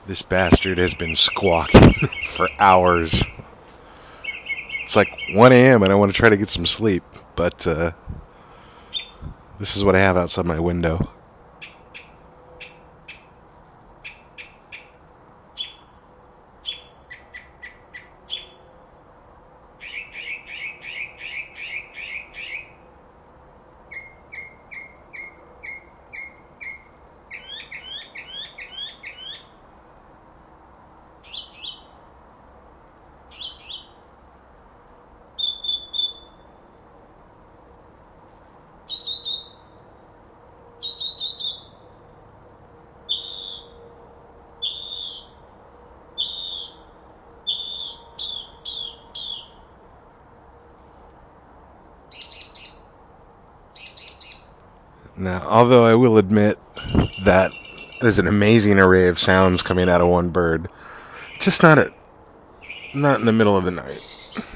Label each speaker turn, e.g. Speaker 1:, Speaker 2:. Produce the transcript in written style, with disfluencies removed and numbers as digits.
Speaker 1: This bastard has been squawking for hours. It's like 1 a.m. and I want to try to get some sleep, but this is what I have outside my window. Now, although I will admit that there's an amazing array of sounds coming out of one bird, just not in the middle of the night.